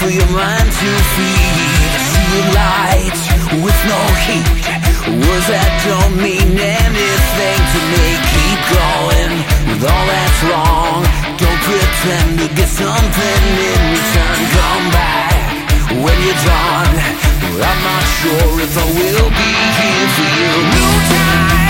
for your mind to feed. Seeing light with no heat. Words that don't mean anything to me. Keep going with all that's wrong. Don't pretend to get something in return. Come back when you're done. I'm not sure if I will be here for you. No time.